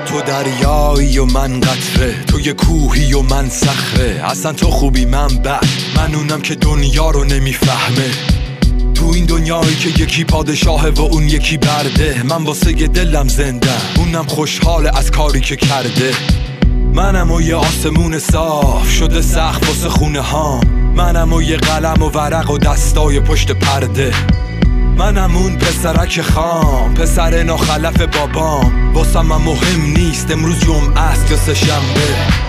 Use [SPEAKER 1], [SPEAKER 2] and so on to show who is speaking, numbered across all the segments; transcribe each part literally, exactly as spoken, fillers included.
[SPEAKER 1] تو دریایی و من قطره، تو یه کوهی و من صخره. اصلا تو خوبی من بد، من اونم که دنیا رو نمیفهمه. تو این دنیایی که یکی پادشاهه و اون یکی برده، من واسه یه دلم زنده، اونم خوشحاله از کاری که کرده. منم و یه آسمون صاف شده سقف واسه خونه هام، منم و یه قلم و ورق و دستای پشت پرده. منم اون پسرک خام، پسر ناخلف بابام. واسم من مهم نیست امروز جمعه است یا سه شنبه.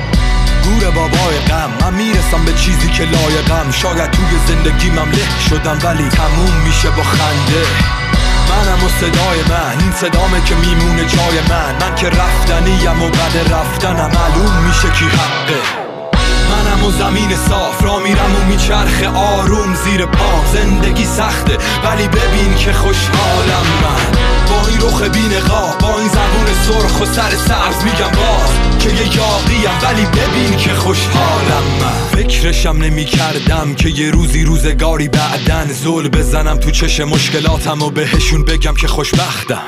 [SPEAKER 1] گور بابای غم، من میرسم به چیزی که لایقم. شاید توی زندگیم هم له شدم ولی تموم میشه با خنده. منم و صدای من، این صدامه که میمونه جای من. من که رفتنیم و بعد رفتنم معلوم میشه کی حقه. منم و زمین صاف را میرم و میچرخه آروم زیر پام. زندگی سخته ولی ببین که خوشحالم من. با این رخ بی نقاب، با این زبون سرخ و سر سبز میگم باز که یه یاقیم ولی ببین که خوشحالم من. فکرشم نمی کردم که یه روزی روزگاری بعدن زل بزنم تو چش مشکلاتم و بهشون بگم که خوشبختم.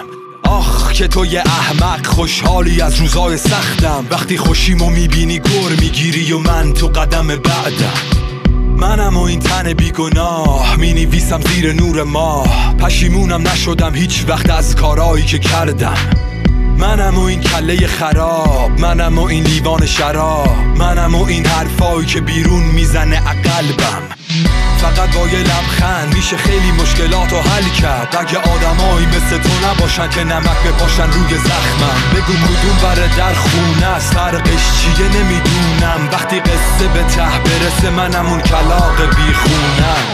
[SPEAKER 1] آخ که تو یه احمق خوشحالی از روزای سختم. وقتی خوشیمو میبینی گر میگیری و من تو قدم بعدم. منم و این تن بیگناه مینویسم زیر نور ماه. پشیمونم نشدم هیچ وقت از کارایی که کردم. منم و این کله خراب، منم و این لیوان شراب، منم و این حرفایی که بیرون میزنه قلبم. فقط با یه لبخند میشه خیلی مشکلاتو حل کرد. اگه آدمایی مثل تو نباشن که نمک بپاشن روی زخمم. بگو کدوم بره در خونه است، فرقش چیه نمیدونم. وقتی قصه به ته برسه منم اون کلاغ بیخونم.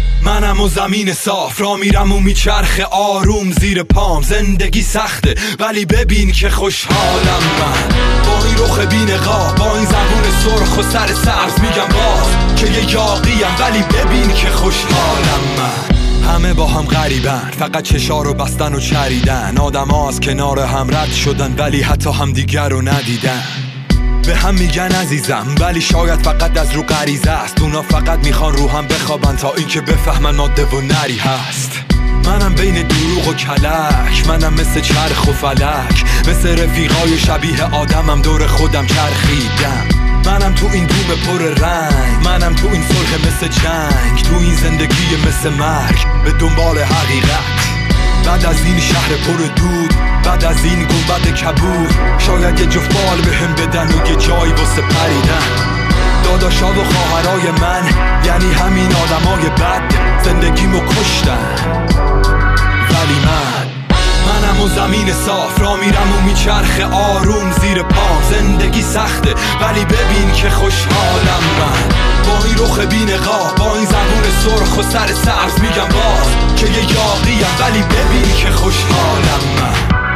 [SPEAKER 1] منم و زمین صاف را میرم و میچرخه آروم زیر پام. زندگی سخته ولی ببین که خوشحالم من. با این رخ بی نقاب، با این زبون سرخ و سر سبز میگم باز که یه یاقیم ولی ببین که خوشحالم من. همه با هم غریبن، فقط چشا رو بستن و چریدن. آدم ها از کنار هم رد شدن ولی حتی هم دیگر رو ندیدن. به هم میگن عزیزم ولی شاید فقط از رو غریزه است. اونا فقط میخوان رو هم بخوابن تا اینکه بفهمن ماده و نری هست. منم بین دروغ و کلک، منم مثل چرخ و فلک. مثل رفیقای شبیه آدمم دور خودم چرخیدم. منم تو این دوم پر رنگ، منم تو این صلح مثل جنگ. تو این زندگی مثل مرگ به دنبال حقیقت. بعد از این شهر پر دود، بعد از این گنبد کبود، شاید یه جفت بال بهم بدن و یه جایی واسه پریدن. داداشا و خواهرای من یعنی همین آدمای بد زندگیمو کشتن. ولی من منم و زمین صاف را میرم و میچرخه آروم زیر پام. زندگی سخته ولی ببین که خوشحالم من. با این رخ بی نقاب، با این زبون سرخ و سر سبز میگم باز که یه یاقیم ولی ببین که خوشحالم من.